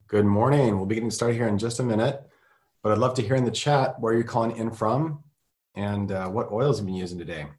Good morning. We'll be getting started here in just a minute, but I'd love to hear in the chat where you're calling in from and what oils you've been using today.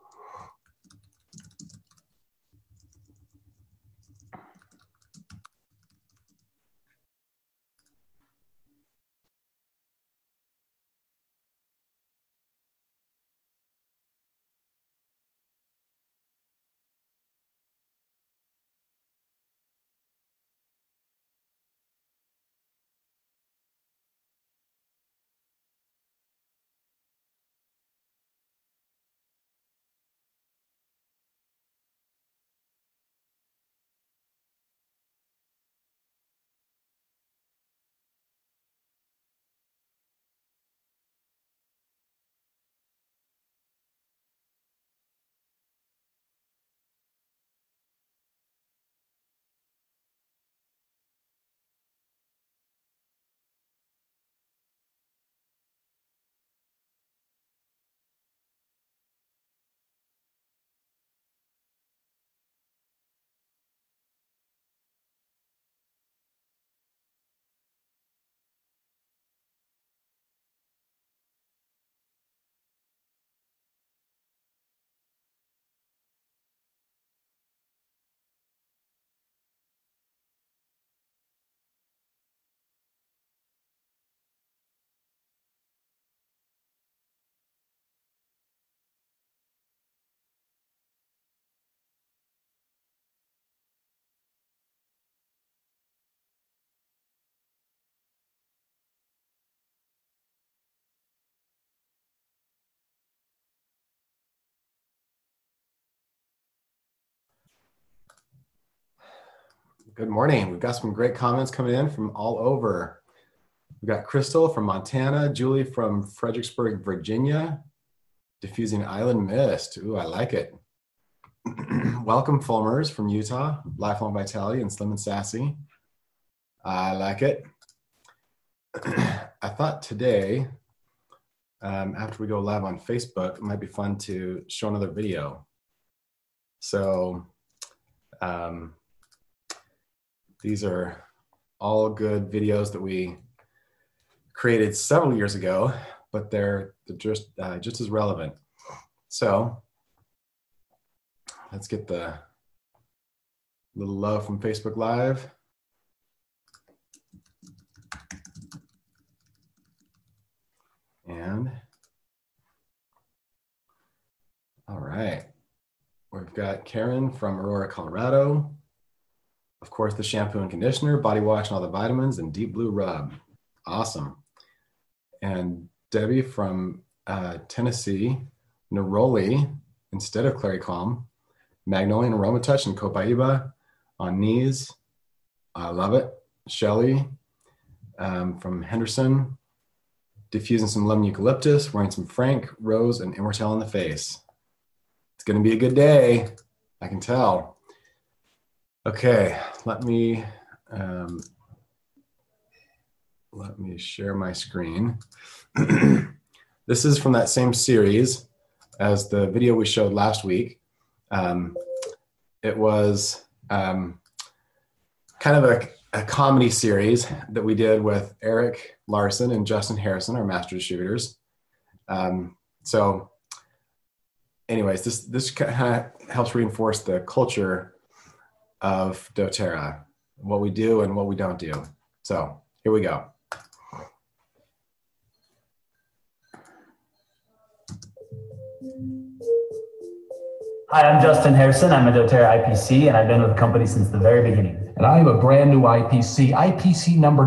Good morning. We've got some great comments coming in from all over. We've got Crystal from Montana, Julie from Fredericksburg, Virginia, diffusing island mist. Ooh, I like it. Welcome Fulmers from Utah, Lifelong Vitality and Slim and Sassy. I like it. I thought today, after we go live on Facebook, it might be fun to show another video. So, these are all good videos that we created several years ago, but they're just as relevant. So let's get the little love from Facebook Live. And all right, we've got Karen from Aurora, Colorado. Of course, the shampoo and conditioner, body wash and all the vitamins, and deep blue rub. Awesome. And Debbie from Tennessee, Neroli instead of Clary Calm, Magnolia and Aroma Touch and Copaiba on knees. I love it. Shelly from Henderson, diffusing some lemon eucalyptus, wearing some Frank, Rose, and Immortelle in the face. It's going to be a good day. I can tell. Okay, let me share my screen. This is from that same series as the video we showed last week. It was kind of a comedy series that we did with Eric Larson and Justin Harrison, our master distributors. So anyways, this kind of helps reinforce the culture of doTERRA, what we do and what we don't do. So here we go. Hi, I'm Justin Harrison. I'm a doTERRA IPC, and I've been with the company since the very beginning. And I am a brand new IPC number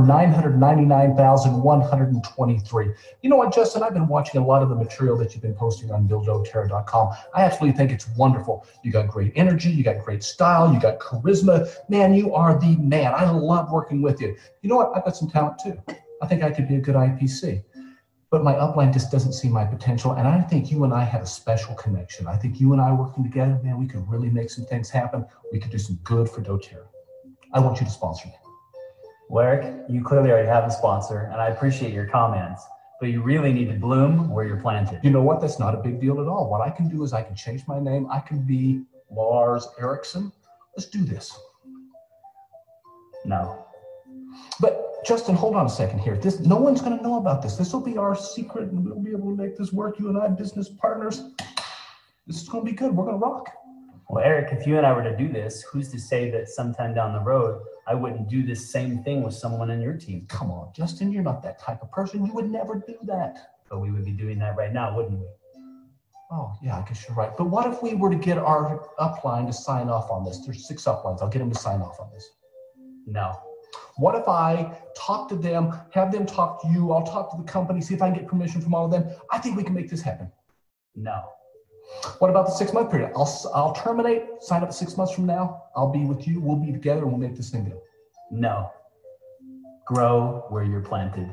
999,123. You know what, Justin? I've been watching a lot of the material that you've been posting on BuildDoTERRA.com. I absolutely think it's wonderful. You got great energy, you got great style, you got charisma. Man, you are the man. I love working with you. You know what? I've got some talent too. I think I could be a good IPC. But my upline just doesn't see my potential, and I think you and I have a special connection. I think you and I working together, man, we could really make some things happen. We could do some good for doTERRA. I want you to sponsor me. Well, Eric, you clearly already have a sponsor, and I appreciate your comments, but you really need to bloom where you're planted. You know what? That's not a big deal at all. What I can do is I can change my name. I can be Lars Erickson. Let's do this. No. But Justin, hold on a second here. No one's going to know about this. This will be our secret, and we'll be able to make this work. You and I, business partners. This is going to be good. We're going to rock. Well, Eric, if you and I were to do this, who's to say that sometime down the road, I wouldn't do this same thing with someone on your team? Come on, Justin, you're not that type of person. You would never do that. But we would be doing that right now, wouldn't we? Oh, yeah, I guess you're right. But what if we were to get our upline to sign off on this? There's 6 uplines. I'll get them to sign off on this. No. What if I talk to them, have them talk to you, I'll talk to the company, see if I can get permission from all of them? I think we can make this happen. No. What about the 6-month period? I'll terminate, sign up 6 months from now. I'll be with you. We'll be together and we'll make this thing go. No. Grow where you're planted.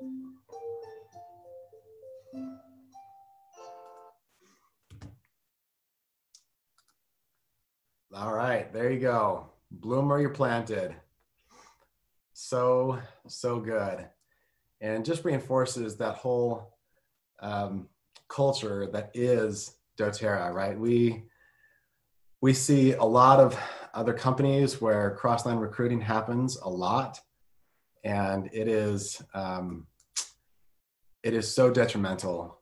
All right, there you go. Bloom where you're planted. So good. And just reinforces that whole culture that is doTERRA, right? We see a lot of other companies where cross-line recruiting happens a lot, and it is so detrimental.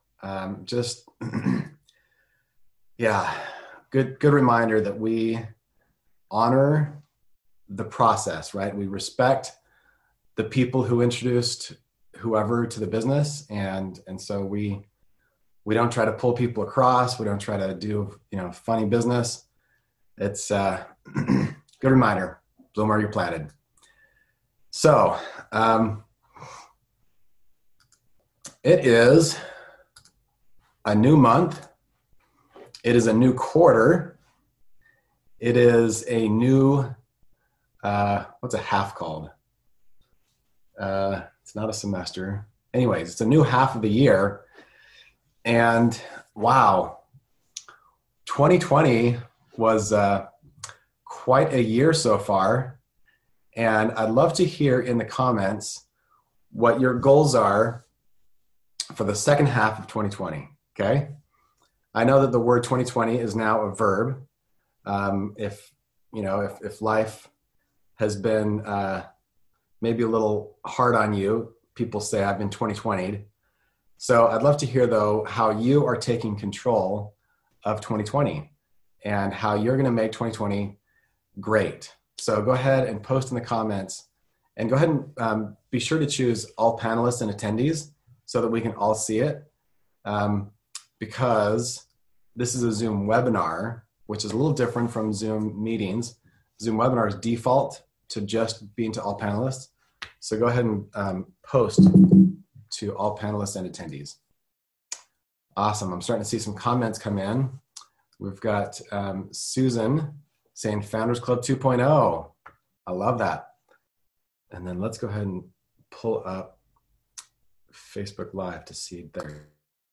Yeah, good reminder that we honor the process, right? We respect the people who introduced whoever to the business, and so we don't try to pull people across. We don't try to do funny business. It's a good reminder. Bloom where you're planted. So it is a new month. It is a new quarter. It is a new what's a half called? It's not a semester. Anyways, it's a new half of the year. And wow, 2020 was quite a year so far. And I'd love to hear in the comments what your goals are for the second half of 2020, okay? I know that the word 2020 is now a verb. If life has been maybe a little hard on you, people say I've been 2020'd. So I'd love to hear, though, how you are taking control of 2020 and how you're going to make 2020 great. So go ahead and post in the comments, and go ahead and be sure to choose all panelists and attendees so that we can all see it, because this is a Zoom webinar, which is a little different from Zoom meetings. Zoom webinars default to just being to all panelists. So go ahead and post to all panelists and attendees. Awesome. I'm starting to see some comments come in. We've got Susan saying Founders Club 2.0. I love that. And then let's go ahead and pull up Facebook Live to see there.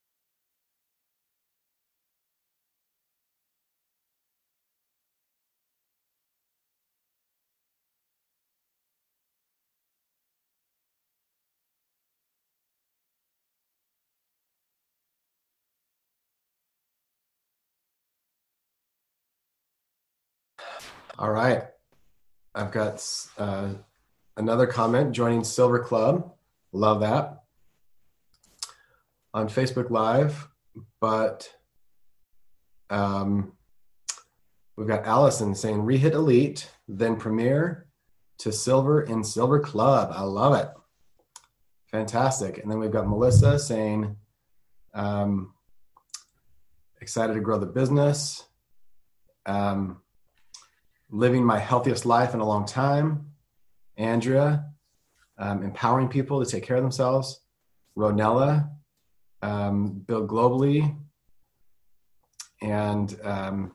All right. I've got another comment, joining Silver Club. Love that. On Facebook Live, but we've got Allison saying rehit elite, then premier to silver in Silver Club. I love it. Fantastic. And then we've got Melissa saying excited to grow the business. Living my healthiest life in a long time. Andrea, empowering people to take care of themselves. Ronella, build globally. And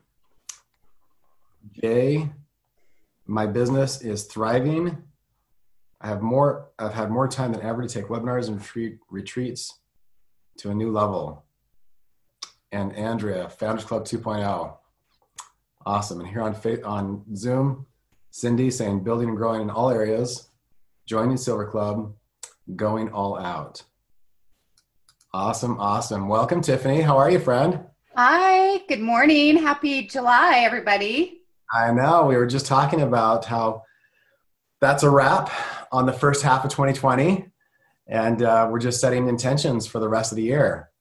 Jay, my business is thriving. I've had more time than ever to take webinars and retreats to a new level. And Andrea, Founders Club 2.0. Awesome. And here on Zoom, Cindy saying building and growing in all areas, joining Silver Club, going all out. Awesome. Awesome. Welcome, Tiffany. How are you, friend? Hi, good morning. Happy July, everybody. I know. We were just talking about how that's a wrap on the first half of 2020, and we're just setting intentions for the rest of the year.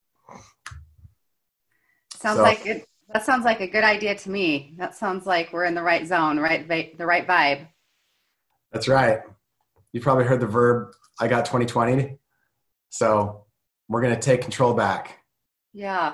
That sounds like a good idea to me. That sounds like we're in the right zone, the right vibe. That's right. You probably heard the verb, I got 2020. So we're going to take control back. Yeah.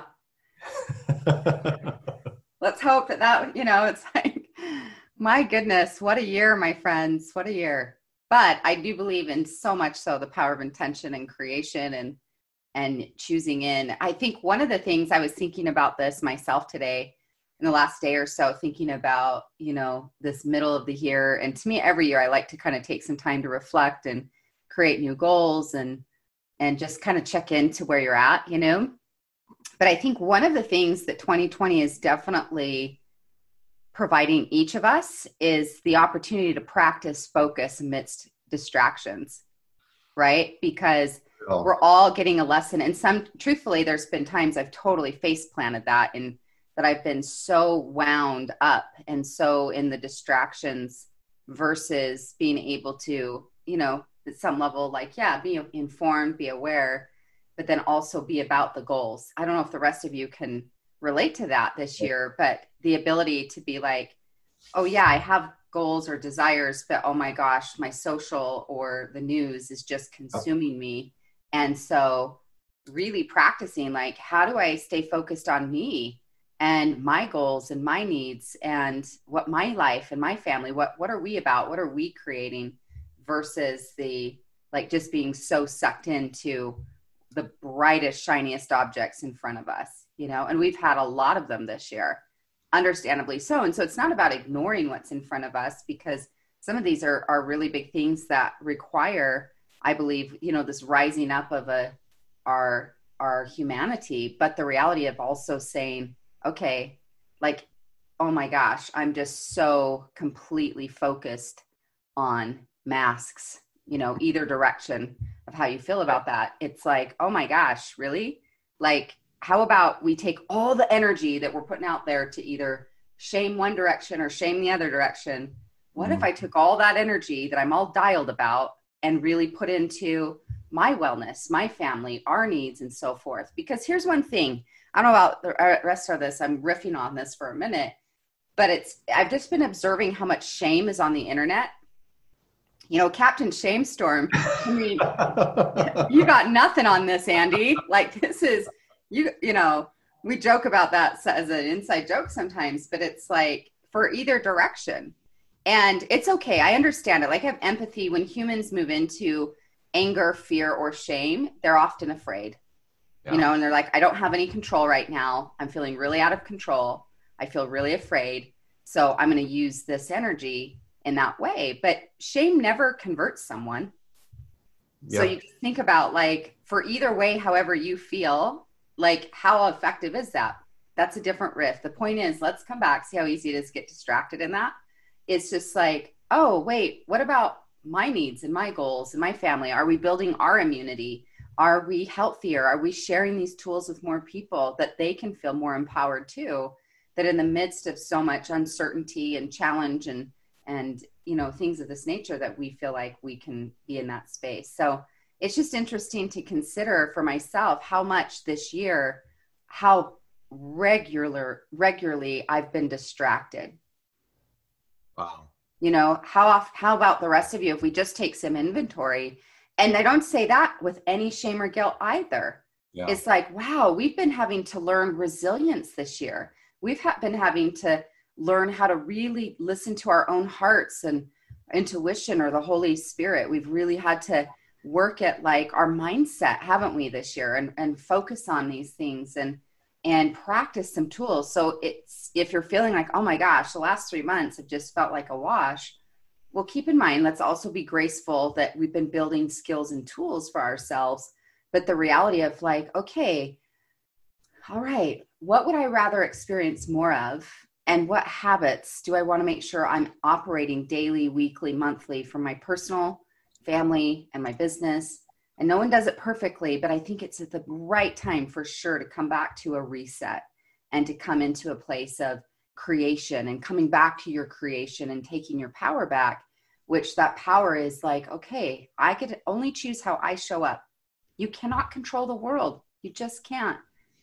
Let's hope that, it's like, my goodness, what a year, my friends, what a year. But I do believe in so much so the power of intention and creation and choosing in. I think one of the things I was thinking about this myself today in the last day or so, thinking about, this middle of the year. And to me, every year I like to kind of take some time to reflect and create new goals and just kind of check into where you're at, But I think one of the things that 2020 is definitely providing each of us is the opportunity to practice focus amidst distractions, right? Because we're all getting a lesson. And truthfully, there's been times I've totally face planted that, and that I've been so wound up and so in the distractions versus being able to, at some level, be informed, be aware, but then also be about the goals. I don't know if the rest of you can relate to that this year, but the ability to be like, oh yeah, I have goals or desires, but oh my gosh, my social or the news is just consuming me. And so really practicing, how do I stay focused on me and my goals and my needs and what my life and my family, what are we about? What are we creating versus the, just being so sucked into the brightest, shiniest objects in front of us, and we've had a lot of them this year, understandably so. And so it's not about ignoring what's in front of us, because some of these are really big things that require, I believe, this rising up of our humanity, but the reality of also saying, okay, oh my gosh, I'm just so completely focused on masks, either direction of how you feel about that. It's like, oh my gosh, really? How about we take all the energy that we're putting out there to either shame one direction or shame the other direction? What if I took all that energy that I'm all dialed about and really put into my wellness, my family, our needs, and so forth? Because here's one thing. I don't know about the rest of this. I'm riffing on this for a minute, but I've just been observing how much shame is on the internet. Captain Shamestorm, I mean, you got nothing on this, Andy. This is, we joke about that as an inside joke sometimes, but it's for either direction. And it's okay. I understand it. I have empathy when humans move into anger, fear, or shame. They're often afraid, and they're like, I don't have any control right now. I'm feeling really out of control. I feel really afraid. So I'm going to use this energy in that way. But shame never converts someone. Yeah. So you think about for either way, however you feel, how effective is that? That's a different riff. The point is, let's come back, see how easy it is to get distracted in that. It's just oh, wait, what about my needs and my goals and my family? Are we building our immunity? Are we healthier? Are we sharing these tools with more people that they can feel more empowered too? That in the midst of so much uncertainty and challenge and things of this nature, that we feel like we can be in that space. So it's just interesting to consider for myself how much this year, how regularly I've been distracted. Wow. How about the rest of you if we just take some inventory? And I don't say that with any shame or guilt either. Yeah. It's wow, we've been having to learn resilience this year. We've been having to learn how to really listen to our own hearts and intuition or the Holy Spirit. We've really had to work at our mindset, haven't we, this year, and focus on these things and practice some tools. So if you're feeling oh my gosh, the last 3 months have just felt like a wash, well, keep in mind, let's also be graceful that we've been building skills and tools for ourselves. But the reality of okay, all right, what would I rather experience more of? And what habits do I want to make sure I'm operating daily, weekly, monthly for my personal, family, and my business? And no one does it perfectly, but I think it's at the right time for sure to come back to a reset and to come into a place of creation and coming back to your creation and taking your power back. which that power is like, okay, I could only choose how I show up. You cannot control the world. You just can't.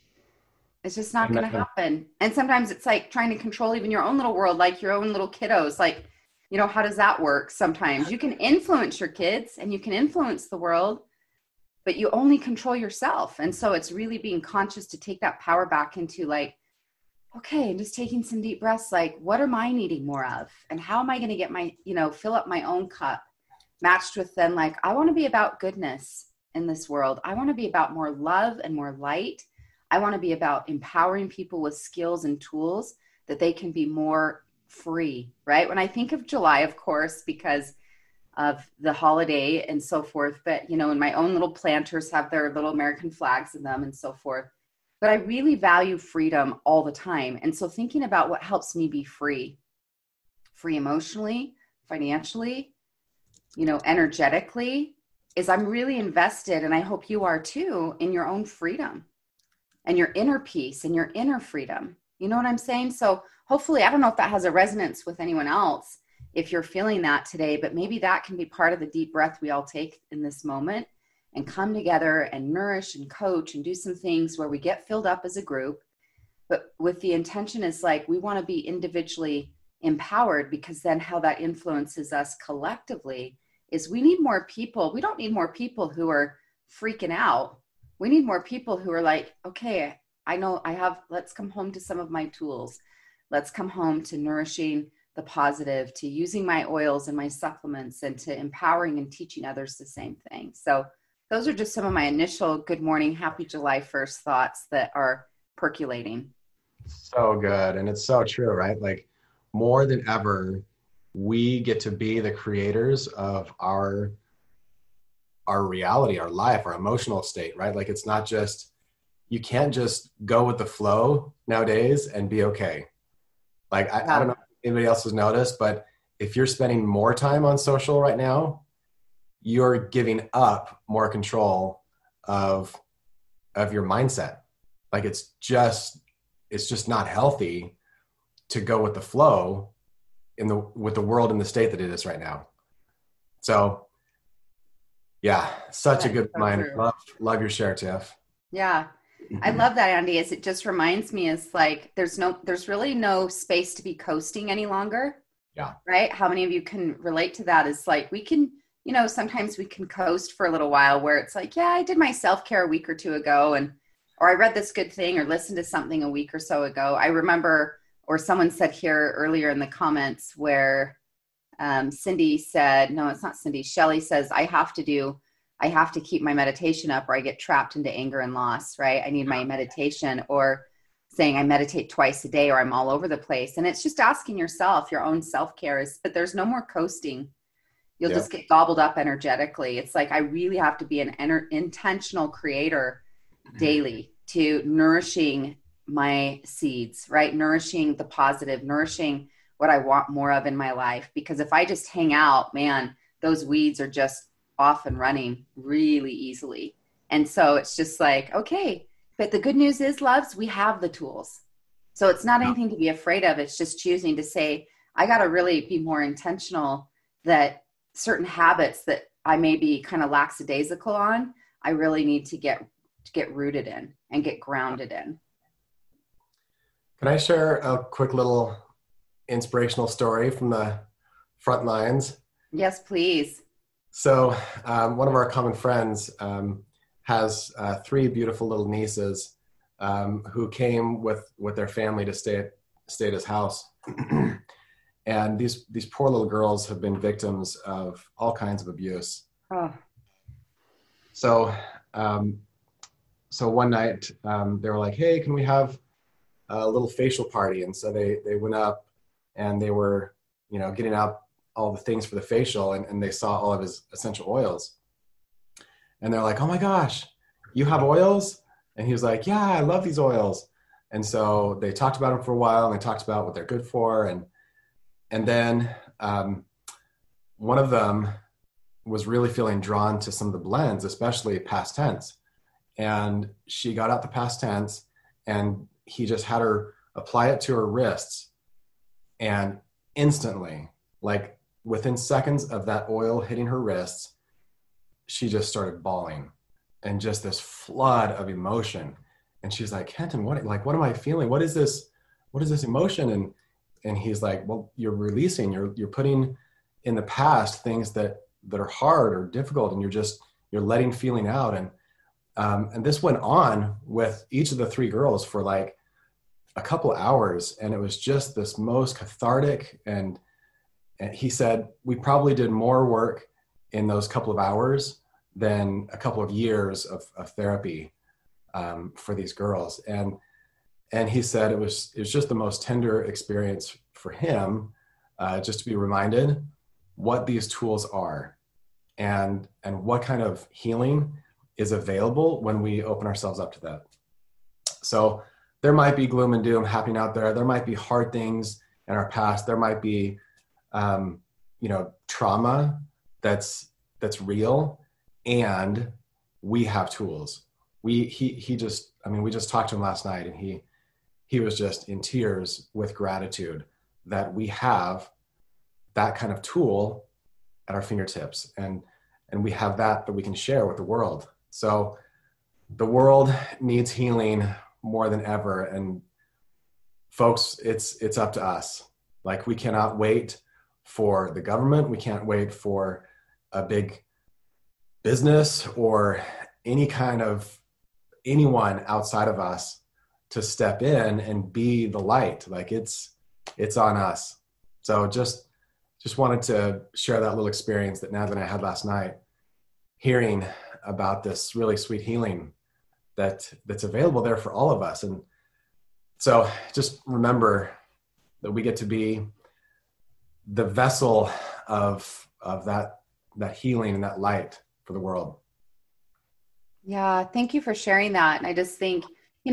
It's just not going to happen. And sometimes it's like trying to control even your own little world, like your own little kiddos. Like, you know, how does that work? Sometimes you can influence your kids and you can influence the world, but you only control yourself. And so it's really being conscious to take that power back into like, okay, and just taking some deep breaths, like, what am I needing more of? And how am I going to get my, you know, fill up my own cup, matched with then like, I want to be about goodness in this world. I want to be about more love and more light. I want to be about empowering people with skills and tools that they can be more free, right? When I think of July, of course, because of the holiday and so forth, but, you know, and my own little planters have their little American flags in them and so forth. But I really value freedom all the time. And so thinking about what helps me be free emotionally, financially, you know, energetically, is I'm really invested, and I hope you are too, in your own freedom and your inner peace and your inner freedom. You know what I'm saying? So hopefully, I don't know if that has a resonance with anyone else, if you're feeling that today, but maybe that can be part of the deep breath we all take in this moment and come together and nourish and coach and do some things where we get filled up as a group. But with the intention is like, we want to be individually empowered, because then how that influences us collectively is we need more people. We don't need more people who are freaking out. We need more people who are like, okay, I know let's come home to some of my tools. Let's come home to nourishing the positive, to using my oils and my supplements, and to empowering and teaching others the same thing. So those are just some of my initial good morning, happy July 1st thoughts that are percolating. So good. And it's so true, right? Like, more than ever, we get to be the creators of our reality, our life, our emotional state, right? Like, it's not just, you can't just go with the flow nowadays and be okay. Like, I don't know if anybody else has noticed, but if you're spending more time on social right now, you're giving up more control of your mindset. Like, it's just not healthy to go with the flow with the world in the state that it is right now. So yeah, such a good reminder. Love your share, Tiff. Yeah. I love that, Andy, as it just reminds me, is like, there's really no space to be coasting any longer. Yeah. Right. How many of you can relate to that? Is like, we can, you know, sometimes we can coast for a little while where it's like, yeah, I did my self-care a week or two ago, or I read this good thing or listened to something a week or so ago. I remember, or someone said here earlier in the comments where Cindy said, no, it's not Cindy. Shelley says, I have to keep my meditation up or I get trapped into anger and loss, right? I need my meditation, or saying I meditate twice a day, or I'm all over the place. And it's just asking yourself, your own self-care but there's no more coasting. You'll just get gobbled up energetically. It's like, I really have to be an intentional creator daily to nourishing my seeds, right? Nourishing the positive, nourishing what I want more of in my life. Because if I just hang out, man, those weeds are just off and running really easily. And so it's just like, okay, but the good news is, loves, we have the tools. So it's not anything to be afraid of. It's just choosing to say, I got to really be more intentional that certain habits that I may be kind of lackadaisical on, I really need to get rooted in and get grounded in. Can I share a quick little inspirational story from the front lines? Yes, please. So one of our common friends has 3 beautiful little nieces who came with their family to stay at his house. And these poor little girls have been victims of all kinds of abuse. Oh. So one night they were like, hey, can we have a little facial party? And so they went up and they were, you know, getting out all the things for the facial, and they saw all of his essential oils. And they're like, oh my gosh, you have oils? And he was like, yeah, I love these oils. And so they talked about them for a while, and they talked about what they're good for. And then one of them was really feeling drawn to some of the blends, especially past tense. And she got out the past tense, and he just had her apply it to her wrists. And instantly, like within seconds of that oil hitting her wrists, she just started bawling and just this flood of emotion. And she's like, Kenton, what am I feeling? What is this emotion? And he's like, well, you're releasing, you're putting in the past things that are hard or difficult, and you're letting feeling out. And this went on with each of the three girls for like a couple hours. And it was just this most cathartic. And he said, we probably did more work in those couple of hours than a couple of years of therapy for these girls. And he said it was just the most tender experience for him, just to be reminded what these tools are and what kind of healing is available when we open ourselves up to that. So there might be gloom and doom happening out there. There might be hard things in our past. There might be, trauma that's real, and we have tools. We just talked to him last night, and he was just in tears with gratitude that we have that kind of tool at our fingertips, and we have that we can share with the world. So the world needs healing more than ever. And folks, it's up to us. Like, we cannot wait for the government. We can't wait for a big business or any kind of anyone outside of us to step in and be the light. Like, it's on us. So just wanted to share that little experience that Natalie and I had last night, hearing about this really sweet healing that's available there for all of us. And so just remember that we get to be the vessel of that healing and that light for the world. Yeah, thank you for sharing that. And I just think,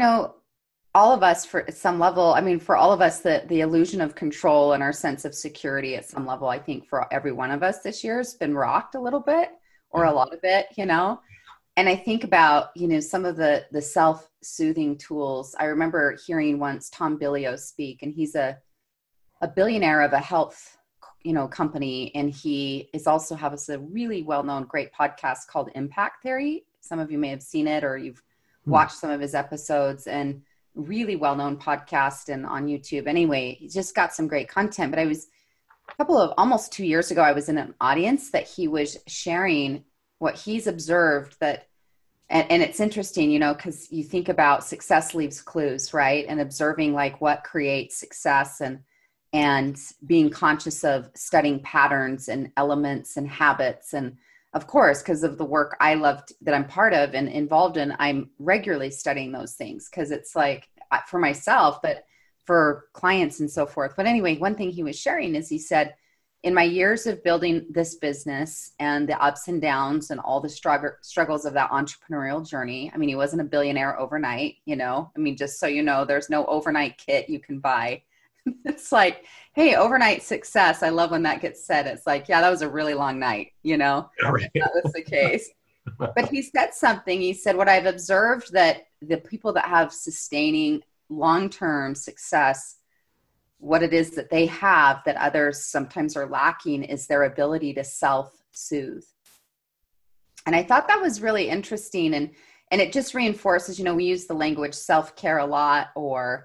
all of us, for some level, for all of us, the illusion of control and our sense of security at some level, I think for every one of us this year has been rocked a little bit, or a lot of it, And I think about, some of the self-soothing tools. I remember hearing once Tom Billio speak, and he's a billionaire of a health, company. And he is also has a really well-known, great podcast called Impact Theory. Some of you may have seen it, or you've watched some of his episodes, and really well-known podcast and on YouTube. Anyway, he's just got some great content. But I was almost 2 years ago, I was in an audience that he was sharing what he's observed that, and it's interesting, because you think about success leaves clues, right? And observing like what creates success, and being conscious of studying patterns and elements and habits. And of course, because of the work I loved that I'm part of and involved in, I'm regularly studying those things, because it's like for myself, but for clients and so forth. But anyway, one thing he was sharing is he said, in my years of building this business and the ups and downs and all the struggles of that entrepreneurial journey, he wasn't a billionaire overnight, just so you know, there's no overnight kit you can buy. It's like, hey, overnight success. I love when that gets said. It's like, yeah, that was a really long night, Right. That was the case. But he said something. He said, what I've observed that the people that have sustaining long-term success, what it is that they have that others sometimes are lacking is their ability to self-soothe. And I thought that was really interesting. And it just reinforces, we use the language self-care a lot, or,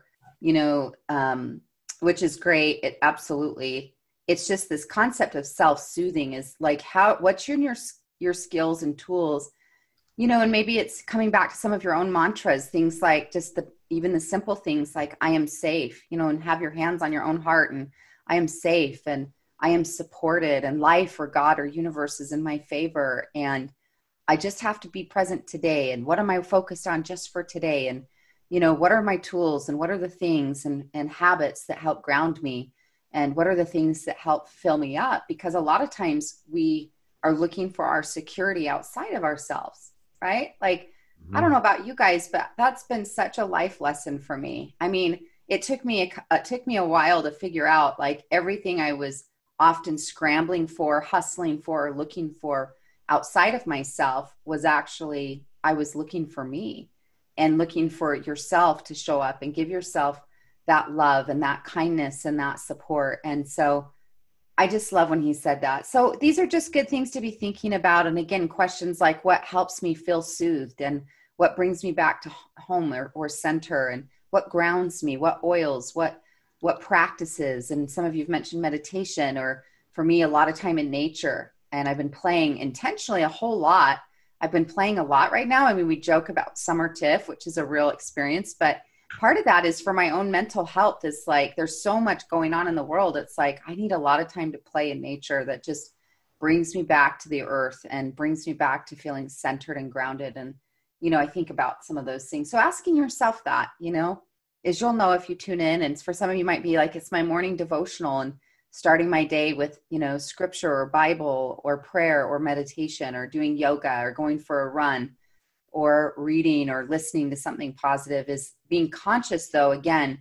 which is great. It absolutely, it's just this concept of self-soothing is like what's your skills and tools, and maybe it's coming back to some of your own mantras, things like just even the simple things like I am safe, and have your hands on your own heart, and I am safe, and I am supported, and life or God or universe is in my favor. And I just have to be present today. And what am I focused on just for today? And, what are my tools, and what are the things and habits that help ground me? And what are the things that help fill me up? Because a lot of times we are looking for our security outside of ourselves, right? Like, I don't know about you guys, but that's been such a life lesson for me. It took me a while to figure out, like, everything I was often scrambling for, hustling for, or looking for outside of myself was actually, I was looking for me, and looking for yourself to show up and give yourself that love and that kindness and that support. And so I just love when he said that. So these are just good things to be thinking about. And again, questions like what helps me feel soothed and what brings me back to home or center, and what grounds me, what oils, what practices. And some of you've mentioned meditation, or for me, a lot of time in nature. And I've been playing intentionally a whole lot. I've been playing a lot right now. I mean, we joke about summer TIFF, which is a real experience, but part of that is for my own mental health. Is like, there's so much going on in the world. It's like, I need a lot of time to play in nature that just brings me back to the earth and brings me back to feeling centered and grounded. And, I think about some of those things. So asking yourself that, is you'll know if you tune in. And for some of you might be like, it's my morning devotional and starting my day with, scripture or Bible or prayer or meditation or doing yoga or going for a run or reading or listening to something positive. Is being conscious, though, again,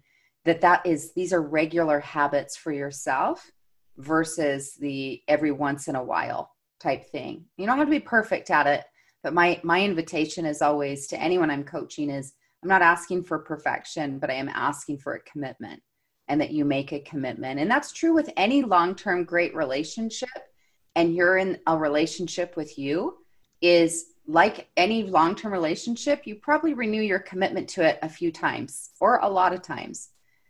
these are regular habits for yourself versus the every once in a while type thing. You don't have to be perfect at it, but my invitation is always to anyone I'm coaching is, I'm not asking for perfection, but I am asking for a commitment, and that you make a commitment. And that's true with any long-term great relationship. And you're in a relationship with you, is like any long-term relationship, you probably renew your commitment to it a few times or a lot of times,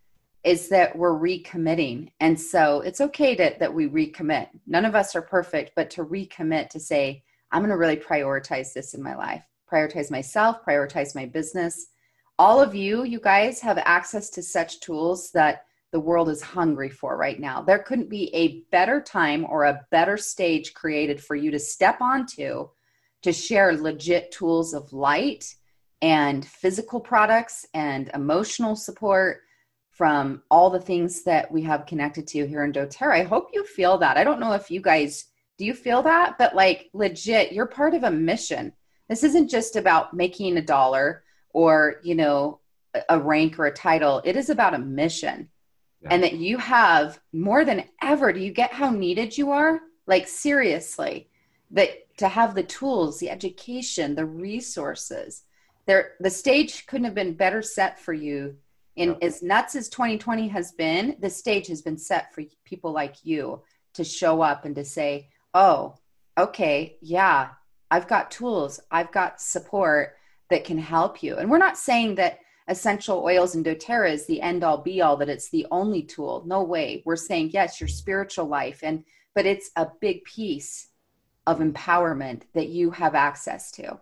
is that we're recommitting. And so it's okay that we recommit. None of us are perfect, but to recommit, to say, I'm going to really prioritize this in my life, prioritize myself, prioritize my business. All of you guys have access to such tools that the world is hungry for right now. There couldn't be a better time or a better stage created for you to step onto to share legit tools of light and physical products and emotional support from all the things that we have connected to here in doTERRA. I hope you feel that. I don't know if you guys, do you feel that? But like legit, you're part of a mission. This isn't just about making $1 or, a rank or a title. It is about a mission. Yeah. And that you have more than ever. Do you get how needed you are? Like seriously, that to have the tools, the education, the resources, the stage couldn't have been better set for you. In as nuts as 2020 has been, the stage has been set for people like you to show up and to say, oh, okay, yeah, I've got tools, I've got support that can help you. And we're not saying that essential oils and doTERRA is the end all be all, that it's the only tool. No way. We're saying, yes, your spiritual life, but it's a big piece of empowerment that you have access to.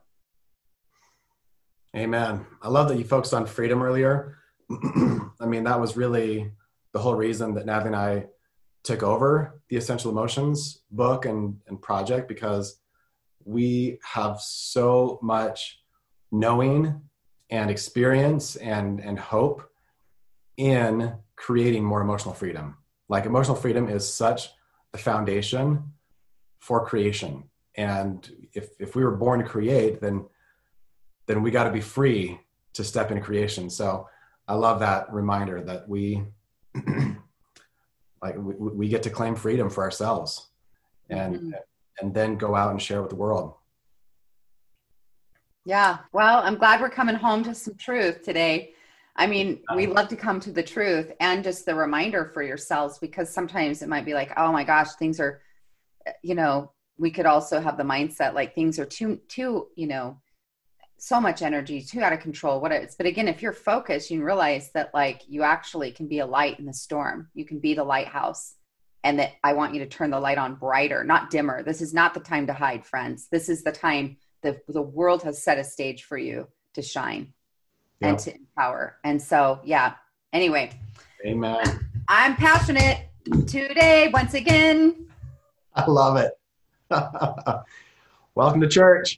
Amen. I love that you focused on freedom earlier. I mean, that was really the whole reason that Natalie and I took over the Essential Emotions book and project, because we have so much knowing and experience and hope in creating more emotional freedom. Like, emotional freedom is such a foundation for creation. And if we were born to create, then we got to be free to step into creation. So I love that reminder that we get to claim freedom for ourselves and then go out and share with the world. Yeah. Well, I'm glad we're coming home to some truth today. I mean, we love to come to the truth and just the reminder for yourselves, because sometimes it might be like, oh my gosh, things are, we could also have the mindset like things are too, so much energy, too out of control, what it's. But again, if you're focused, you can realize that like you actually can be a light in the storm. You can be the lighthouse, and that I want you to turn the light on brighter, not dimmer. This is not the time to hide, friends. This is the time the world has set a stage for you to shine and to empower. And so, yeah, anyway. Amen. I'm passionate today, once again. I love it. Welcome to church.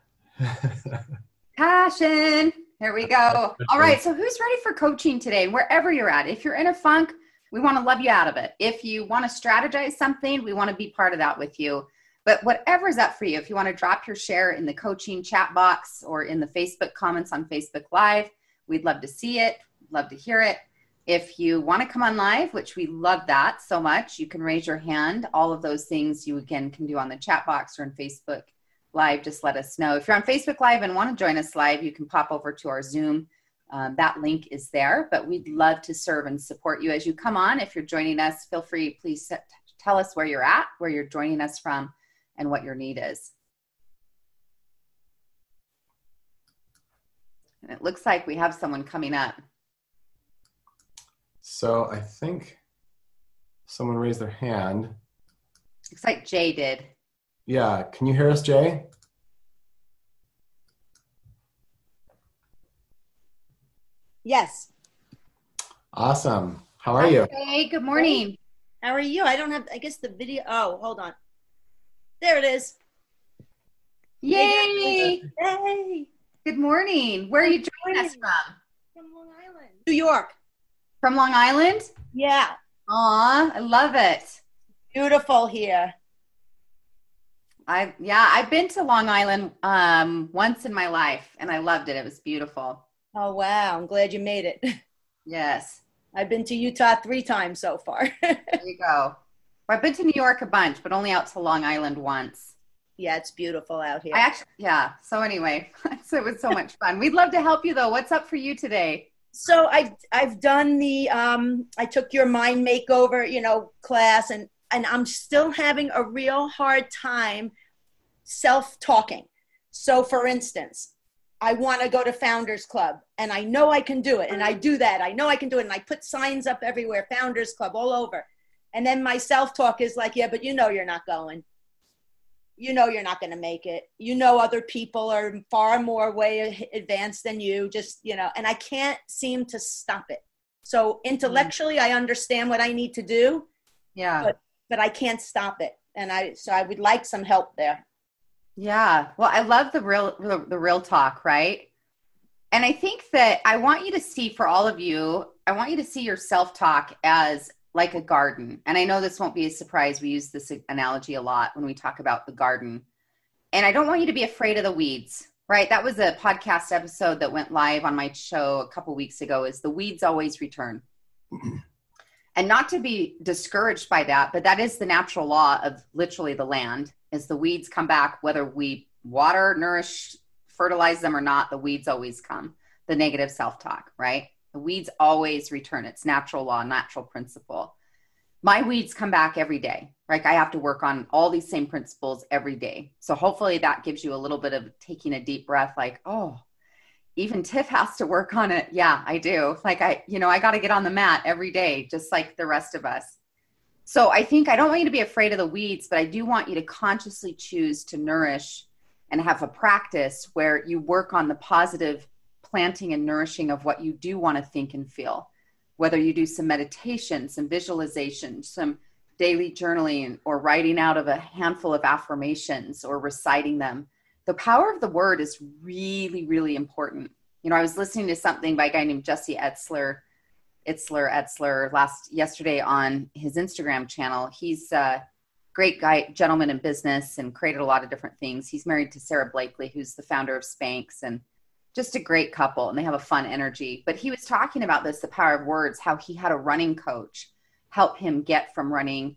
Passion. Here we go. All right. So who's ready for coaching today? Wherever you're at, if you're in a funk, we want to love you out of it. If you want to strategize something, we want to be part of that with you. But whatever is that for you, if you want to drop your share in the coaching chat box or in the Facebook comments on Facebook Live, we'd love to see it, love to hear it. If you want to come on live, which we love that so much, you can raise your hand. All of those things you again can do on the chat box or in Facebook Live. Just let us know. If you're on Facebook Live and want to join us live, you can pop over to our Zoom. That link is there, but we'd love to serve and support you as you come on. If you're joining us, feel free, please tell us where you're at, where you're joining us from, and what your need is. And it looks like we have someone coming up. So I think someone raised their hand. Looks like Jay did. Yeah, can you hear us, Jay? Yes. Awesome. How are you? Hey, good morning. How are you? I don't have, I guess the video. Oh, hold on. There it is. Yay! Hey. Good morning. Where are you joining us from? From Long Island. New York. From Long Island? Yeah. Aw, I love it. Beautiful here. I've been to Long Island once in my life, and I loved it. It was beautiful. Oh, wow. I'm glad you made it. Yes. I've been to Utah 3 times so far. There you go. Well, I've been to New York a bunch, but only out to Long Island once. Yeah, it's beautiful out here. So anyway, it was so much fun. We'd love to help you though. What's up for you today? So I've done the I took your mind makeover, class, and I'm still having a real hard time self-talking. So for instance, I want to go to Founders Club and I know I can do it. And I do that. I know I can do it. And I put signs up everywhere, Founders Club all over. And then my self-talk is like, yeah, but you're not going. You're not going to make it. Other people are far more way advanced than you, and I can't seem to stop it. So intellectually, I understand what I need to do. Yeah. But I can't stop it. And I would like some help there. Yeah. Well, I love the real talk, right? And I think that I want you to see, for all of you, I want you to see your self-talk as like a garden. And I know this won't be a surprise. We use this analogy a lot when we talk about the garden. And I don't want you to be afraid of the weeds, right? That was a podcast episode that went live on my show a couple weeks ago, is the weeds always return. And not to be discouraged by that, but that is the natural law of literally the land, is the weeds come back, whether we water, nourish, fertilize them or not, the weeds always come. The negative self-talk, right? The weeds always return. It's natural law, natural principle. My weeds come back every day. Like I have to work on all these same principles every day. So hopefully that gives you a little bit of taking a deep breath, like, oh, even Tiff has to work on it. Yeah, I do. Like I got to get on the mat every day, just like the rest of us. So I think I don't want you to be afraid of the weeds, but I do want you to consciously choose to nourish and have a practice where you work on the positive planting and nourishing of what you do want to think and feel, whether you do some meditation, some visualization, some daily journaling, or writing out of a handful of affirmations or reciting them. The power of the word is really, really important. I was listening to something by a guy named Jesse Etzler yesterday on his Instagram channel. He's a great guy, gentleman in business, and created a lot of different things. He's married to Sarah Blakely, who's the founder of Spanx, and just a great couple, and they have a fun energy. But he was talking about this, the power of words, how he had a running coach help him get from running,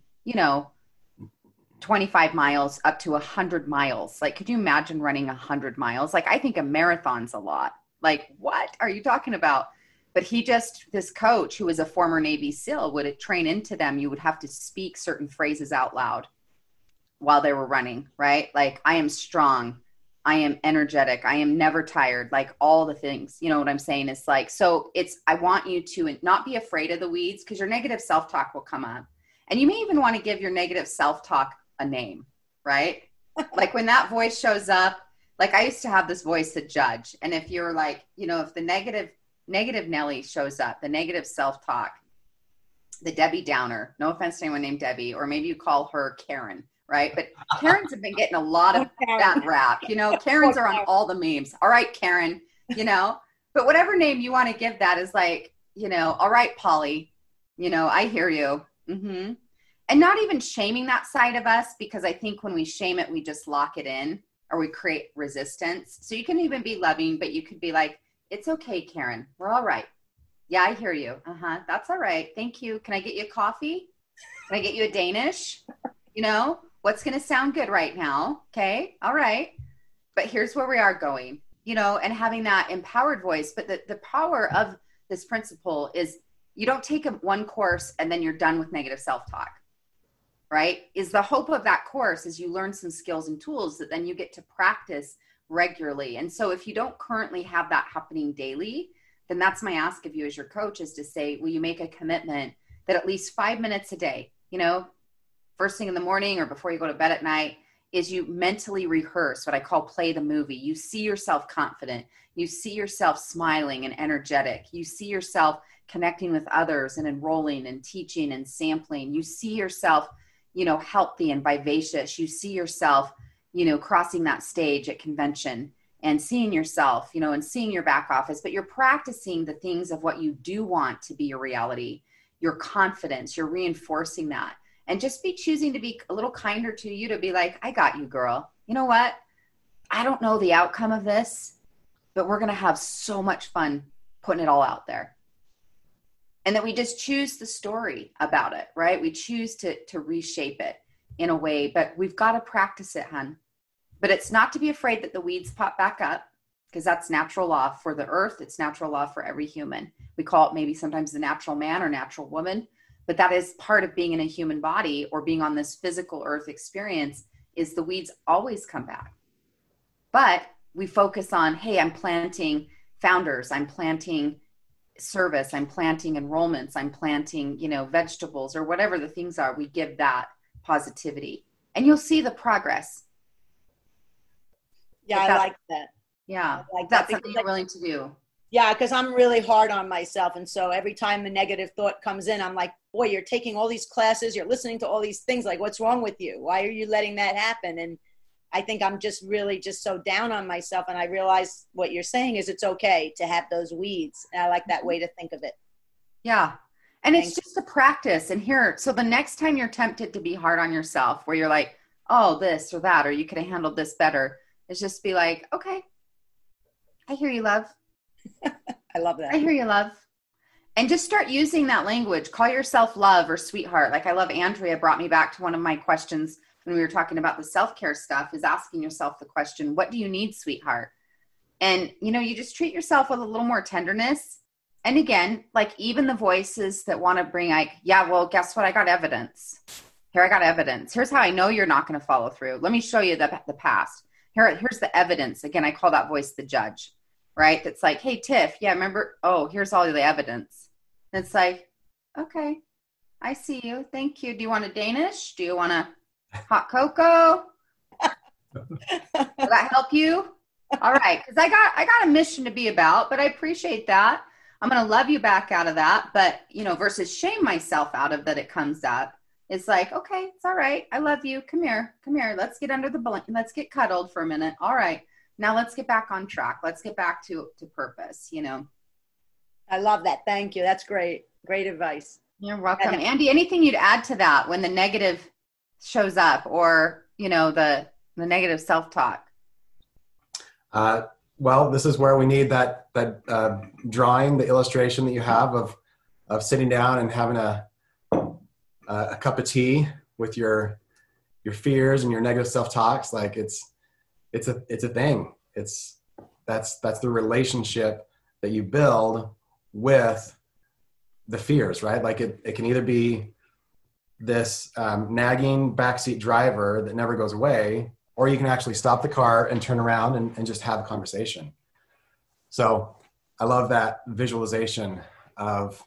25 miles up to 100 miles. Like, could you imagine running 100 miles? Like, I think a marathon's a lot. Like, what are you talking about? But this coach who was a former Navy SEAL would train into them. You would have to speak certain phrases out loud while they were running, right? Like, I am strong. I am energetic. I am never tired. Like all the things, you know what I'm saying? It's like, I want you to not be afraid of the weeds, because your negative self-talk will come up. And you may even want to give your negative self-talk a name, right? Like when that voice shows up, like I used to have this voice, the judge. And if you're like, if the negative Nelly shows up, the negative self-talk, the Debbie Downer, no offense to anyone named Debbie, or maybe you call her Karen, right? But Karens have been getting a lot of that rap. Karens are on all the memes. All right, Karen, but whatever name you want to give that is like, all right, Polly, I hear you. Mm-hmm. And not even shaming that side of us, because I think when we shame it, we just lock it in or we create resistance. So you can even be loving, but you could be like, it's okay, Karen. We're all right. Yeah, I hear you. Uh-huh. That's all right. Thank you. Can I get you a coffee? Can I get you a Danish? What's going to sound good right now? Okay. All right. But here's where we are going, and having that empowered voice. But the power of this principle is you don't take one course and then you're done with negative self-talk. right? Is the hope of that course is you learn some skills and tools that then you get to practice regularly. And so if you don't currently have that happening daily, then that's my ask of you as your coach, is to say, will you make a commitment that at least 5 minutes a day, you know, first thing in the morning or before you go to bed at night, is you mentally rehearse what I call play the movie. You see yourself confident. You see yourself smiling and energetic. You see yourself connecting with others and enrolling and teaching and sampling. You see yourself, you know, healthy and vivacious. You see yourself, you know, crossing that stage at convention and seeing yourself, you know, and seeing your back office, but you're practicing the things of what you do want to be your reality, your confidence, you're reinforcing that. And just be choosing to be a little kinder to you, to be like, I got you, girl. You know what? I don't know the outcome of this, but we're going to have so much fun putting it all out there. And that we just choose the story about it, right? We choose to reshape it in a way, but we've got to practice it, hun. But it's not to be afraid that the weeds pop back up, because that's natural law for the earth. It's natural law for every human. We call it maybe sometimes the natural man or natural woman, but that is part of being in a human body or being on this physical earth experience, is the weeds always come back. But we focus on, hey, I'm planting founders, I'm planting service, I'm planting enrollments, I'm planting, you know, vegetables or whatever the things are. We give that positivity and you'll see the progress. Yeah, I like that. Yeah, I like that's that something you're willing to do. Yeah, because I'm really hard on myself. And so every time a negative thought comes in, I'm like, boy, you're taking all these classes, you're listening to all these things. Like, what's wrong with you? Why are you letting that happen? And I think I'm just really just so down on myself. And I realize what you're saying is it's okay to have those weeds. And I like that way to think of it. Yeah. And it's just a practice. And here, so the next time you're tempted to be hard on yourself, where you're like, oh, this or that, or you could have handled this better, is just be like, okay, I hear you, love. I love that. I hear you, love. And just start using that language. Call yourself love or sweetheart. Like I love Andrea brought me back to one of my questions when we were talking about the self-care stuff, is asking yourself the question, what do you need, sweetheart? And, you know, you just treat yourself with a little more tenderness. And again, like even the voices that want to bring like, yeah, well, guess what? I got evidence. Here, I got evidence. Here's how I know you're not going to follow through. Let me show you the past. Here's the evidence. Again, I call that voice the judge, right? That's like, hey, Tiff, yeah, remember? Oh, here's all the evidence. And it's like, okay, I see you. Thank you. Do you want a Danish? Do you want a hot cocoa? Will that help you? All right. Because I got a mission to be about, but I appreciate that. I'm going to love you back out of that. But, you know, versus shame myself out of that it comes up. It's like, okay, it's all right. I love you. Come here. Come here. Let's get under the blanket. Let's get cuddled for a minute. All right. Now let's get back on track. Let's get back to purpose, you know. I love that. Thank you. That's great. Great advice. You're welcome. Andy, anything you'd add to that when the negative shows up, or, you know, the negative self-talk? Well, this is where we need that drawing, the illustration that you have of sitting down and having a cup of tea with your fears and your negative self-talks. Like it's a thing. That's the relationship that you build with the fears, right? Like it can either be this nagging backseat driver that never goes away, or you can actually stop the car and turn around and just have a conversation. So I love that visualization of,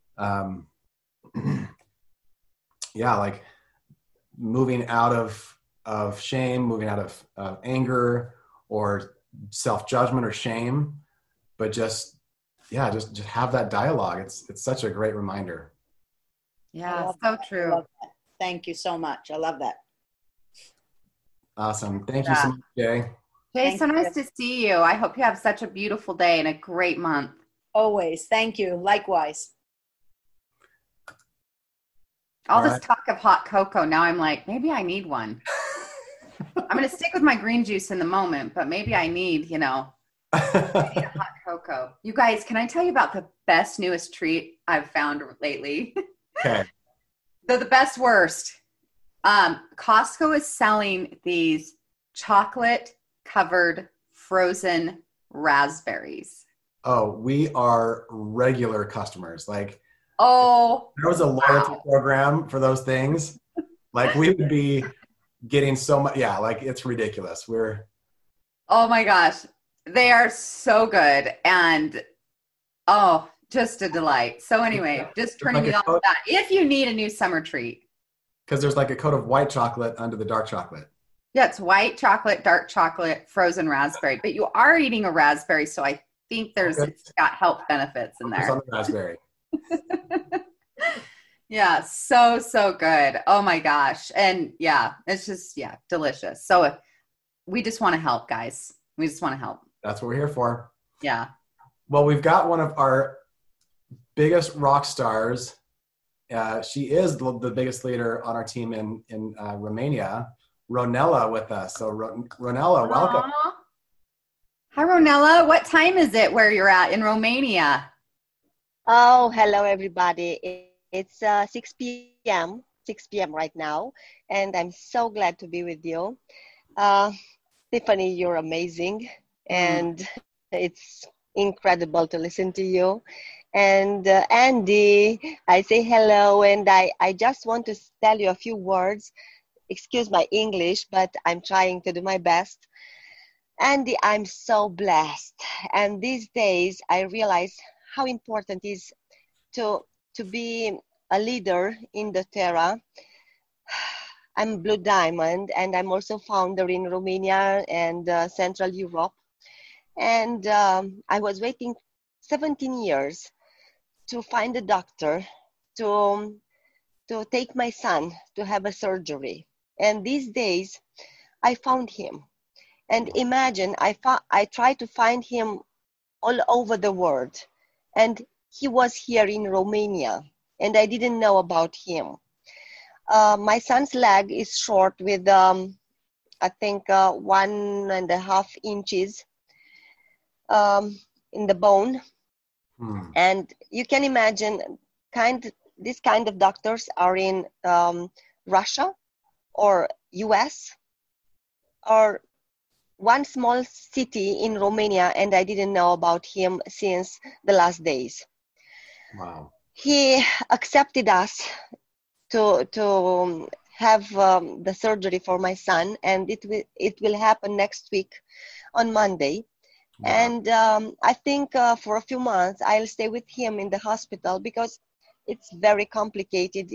like moving out of shame, moving out of anger or self-judgment or shame, but just have that dialogue. It's such a great reminder. Yeah, so true. Thank you so much. I love that. Awesome. Thank you so much, Jay. Jay, so nice to see you. I hope you have such a beautiful day and a great month. Always. Thank you. Likewise. All this talk of hot cocoa, now I'm like, maybe I need one. I'm going to stick with my green juice in the moment, but maybe I need, maybe a hot cocoa. You guys, can I tell you about the best, newest treat I've found lately? Okay. The best, worst. Costco is selling these chocolate-covered frozen raspberries. Oh, we are regular customers. Like, oh, there was a loyalty program for those things. Like we would be getting so much. Yeah, like it's ridiculous. Oh my gosh. They are so good. And oh, just a delight. So anyway, just turning like you on to that. If you need a new summer treat. Because there's like a coat of white chocolate under the dark chocolate. Yeah, it's white chocolate, dark chocolate, frozen raspberry. But you are eating a raspberry, so I think it's got health benefits in there. It's on the raspberry. Yeah, so good. Oh my gosh. And yeah, it's just, delicious. So we just want to help, guys. We just want to help. That's what we're here for. Yeah. Well, we've got one of our biggest rock stars. She is the biggest leader on our team in Romania, Ronella, with us. So Ronella, welcome. Hi, Ronella. What time is it where you're at in Romania? Oh, hello, everybody. It's 6 p.m. right now, and I'm so glad to be with you. Tiffany, you're amazing, and it's incredible to listen to you. And Andy, I say hello, and I just want to tell you a few words. Excuse my English, but I'm trying to do my best. Andy, I'm so blessed. And these days, I realize how important it is to be a leader in doTERRA. I'm Blue Diamond, and I'm also founder in Romania and Central Europe. And I was waiting 17 years to find a doctor to take my son to have a surgery. And these days, I found him. And imagine, I tried to find him all over the world. And he was here in Romania, and I didn't know about him. My son's leg is short with, I think, 1.5 inches in the bone. And you can imagine, this kind of doctors are in Russia or US or one small city in Romania, and I didn't know about him since the last days. Wow. He accepted us to have the surgery for my son, and it will happen next week on Monday. Wow. And I think for a few months I'll stay with him in the hospital because it's very complicated.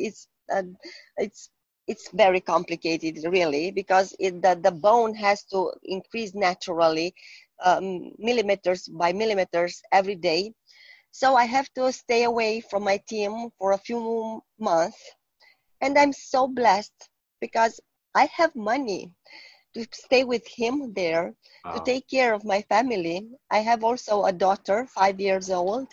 It's very complicated, really, because the bone has to increase naturally, millimeters by millimeters every day. So I have to stay away from my team for a few months. And I'm so blessed because I have money to stay with him there, to take care of my family. I have also a daughter, 5 years old.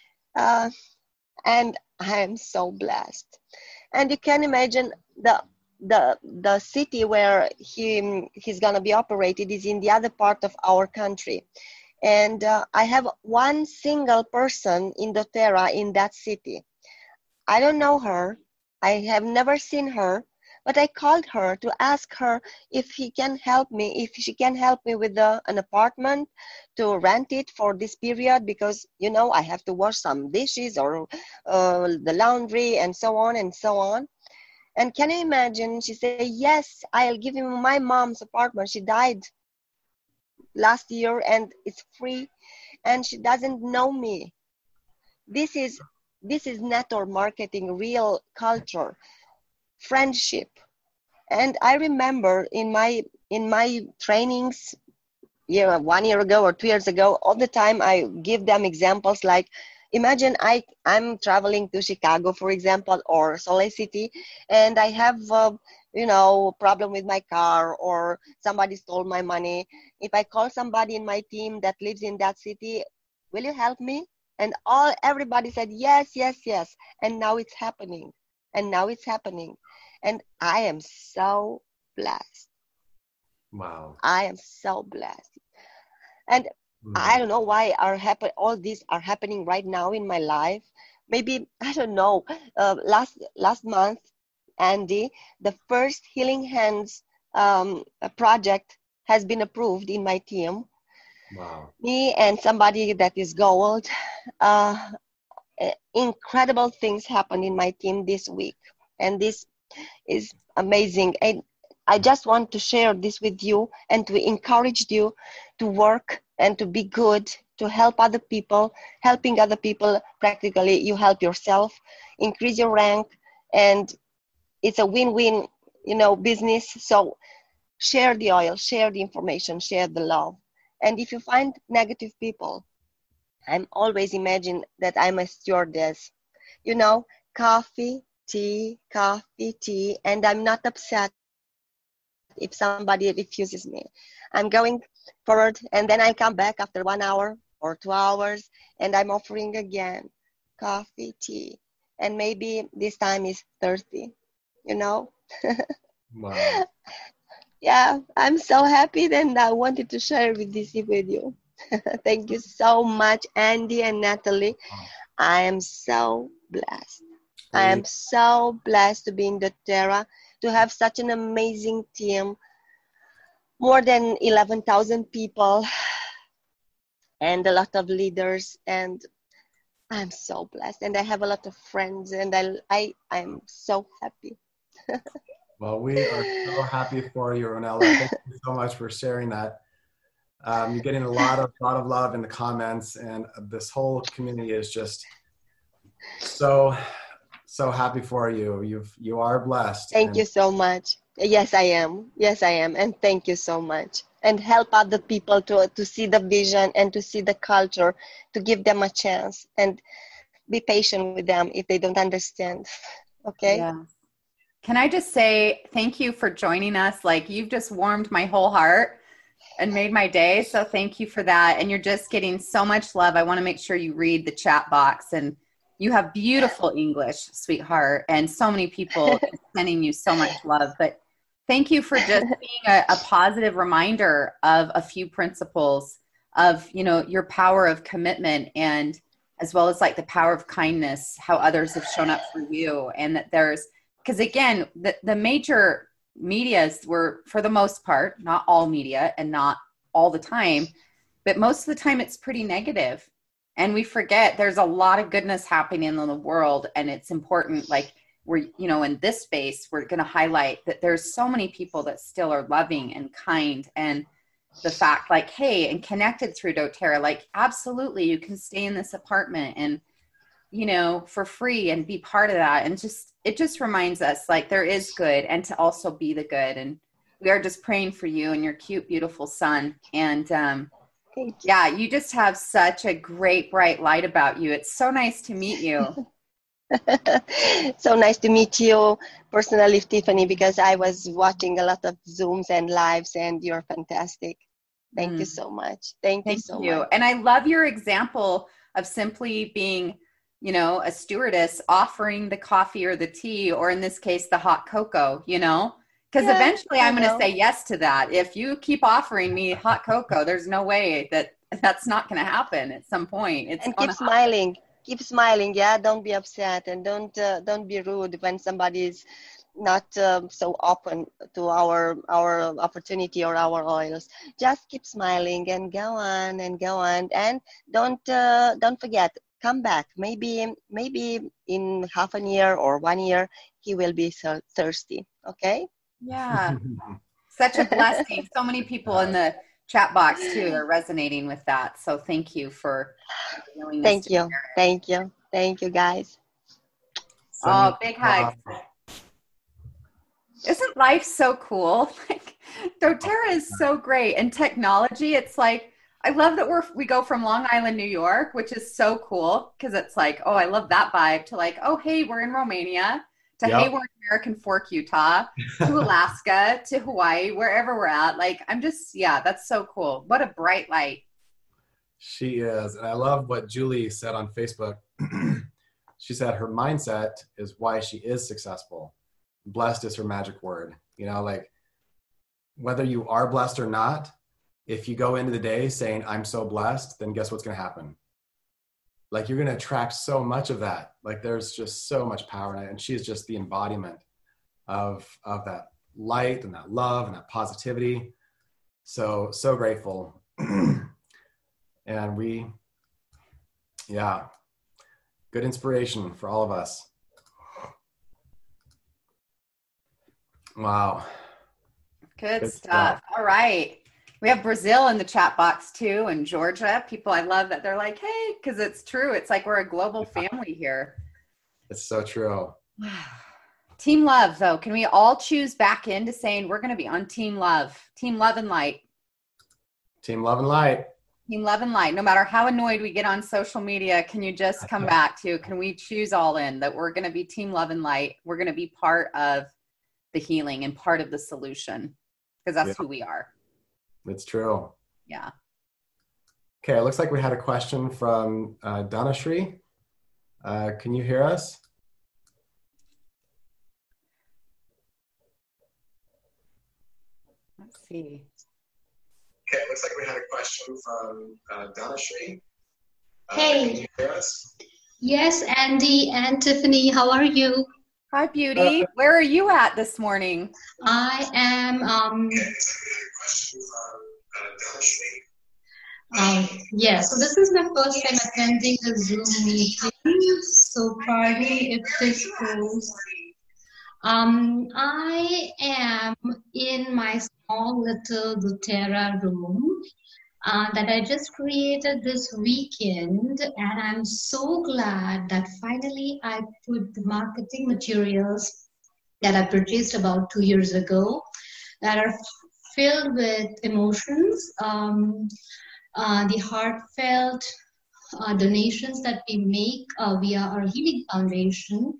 And I am so blessed. And you can imagine the city where he's going to be operated is in the other part of our country. And I have one single person in doTERRA in that city. I don't know her. I have never seen her, but I called her to ask her if she can help me with an apartment to rent it for this period, because, I have to wash some dishes or the laundry and so on and so on. And can you imagine, she said, yes, I'll give you my mom's apartment. She died last year and it's free, and she doesn't know me. This is network marketing, real culture, friendship. And I remember in my trainings, 1 year ago or 2 years ago, all the time I give them examples like, imagine I'm traveling to Chicago, for example, or Salt Lake City, and I have problem with my car, or somebody stole my money. If I call somebody in my team that lives in that city, will you help me? And everybody said yes, yes, yes. And now it's happening. And I am so blessed. Wow. I am so blessed. And I don't know why all these are happening right now in my life. Maybe, I don't know, last month, Andy, the first Healing Hands project has been approved in my team. Wow. Me and somebody that is gold. Incredible things happened in my team this week. And this is amazing. And I just want to share this with you and to encourage you to work and to be good, to help other people. Helping other people, practically you help yourself, increase your rank, and it's a win-win, business. So share the oil, share the information, share the love. And if you find negative people, I'm always imagine that I'm a stewardess, coffee, tea, and I'm not upset if somebody refuses me. I'm going forward, and then I come back after 1 hour or 2 hours, and I'm offering again coffee, tea, and maybe this time is thirsty, Wow. Yeah, I'm so happy, and I wanted to share this with you. Thank you so much, Andy and Natalie. I am so blessed. I am so blessed to be in doTERRA, to have such an amazing team, more than 11,000 people, and a lot of leaders. And I'm so blessed. And I have a lot of friends, and I'm so happy. Well, we are so happy for you, Ronella. Thank you so much for sharing that. You're getting a lot of love in the comments, and this whole community is just so happy for you. You are blessed. Thank you so much. Yes, I am. And thank you so much. And help other people to see the vision and to see the culture, to give them a chance, and be patient with them if they don't understand. Okay? Yeah. Can I just say thank you for joining us? Like, you've just warmed my whole heart and made my day. So thank you for that. And you're just getting so much love. I want to make sure you read the chat box, and you have beautiful English, sweetheart. And so many people sending you so much love, but thank you for just being a positive reminder of a few principles of, your power of commitment, and as well as like the power of kindness, how others have shown up for you. And that because again, the major medias were, for the most part, not all media and not all the time, but most of the time it's pretty negative. And we forget there's a lot of goodness happening in the world. And it's important, like we're, in this space, we're going to highlight that there's so many people that still are loving and kind. And the fact, like, hey, and connected through doTERRA, like, absolutely, you can stay in this apartment and, for free and be part of that. And it just reminds us, like, there is good, and to also be the good. And we are just praying for you and your cute, beautiful son. And yeah, you just have such a great, bright light about you. It's so nice to meet you. So nice to meet you personally, Tiffany, because I was watching a lot of Zooms and lives, and you're fantastic. Thank you so much. Thank you so much. And I love your example of simply being, a stewardess, offering the coffee or the tea, or in this case, the hot cocoa, because eventually I'm going to say yes to that. If you keep offering me hot cocoa, there's no way that's not going to happen at some point. And keep smiling. Keep smiling. Yeah. Don't be upset, and don't be rude when somebody is not so open to our opportunity or our oils. Just keep smiling and go on, and don't forget. Come back. Maybe in half a year or 1 year, he will be so thirsty. Okay. Yeah. Such a blessing. So many people in the chat box too are resonating with that. So thank you for doing this. Thank you, guys. Oh, big hugs. Isn't life so cool? Like, doTERRA is so great, and technology. It's like, I love that we go from Long Island, New York, which is so cool, because it's like, oh, I love that vibe, to like, oh, hey, we're in Romania, to hey, we're in American Fork, Utah, to Alaska, to Hawaii, wherever we're at. Like, I'm just, that's so cool. What a bright light. She is. And I love what Julie said on Facebook. She said her mindset is why she is successful. Blessed is her magic word. Like, whether you are blessed or not, if you go into the day saying, I'm so blessed, then guess what's going to happen? Like, you're going to attract so much of that. Like, there's just so much power in it. And she's just the embodiment of that light and that love and that positivity. So grateful. And good inspiration for all of us. Wow. Good stuff. All right. We have Brazil in the chat box too, and Georgia. People, I love that they're like, hey, because it's true. It's like we're a global family here. It's so true. Team love, though. Can we all choose back into saying we're going to be on team love and light? Team love and light. Team love and light. No matter how annoyed we get on social media, can you just come back to, can we choose all in that we're going to be team love and light? We're going to be part of the healing and part of the solution, because that's who we are. It's true. Yeah. Okay, it looks like we had a question from Dhanashree. Can you hear us? Let's see. Okay, it looks like we had a question from Dhanashree. Hey. Can you hear us? Yes, Andy and Tiffany, how are you? Hi, beauty. Where are you at this morning? I am, so this is my first time attending a Zoom meeting, so pardon me if this goes. I am in my small little doTERRA room that I just created this weekend, and I'm so glad that finally I put the marketing materials that I purchased about 2 years ago that are filled with emotions, the heartfelt donations that we make via our Healing Foundation.